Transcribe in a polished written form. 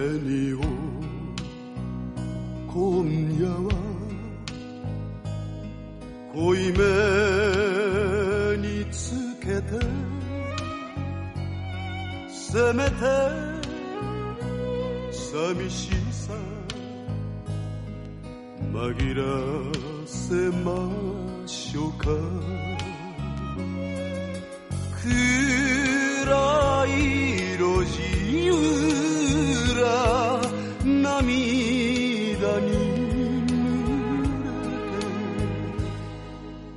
にを今夜は濃いめにつけてせめて寂しさ紛らせましょうか暗い路地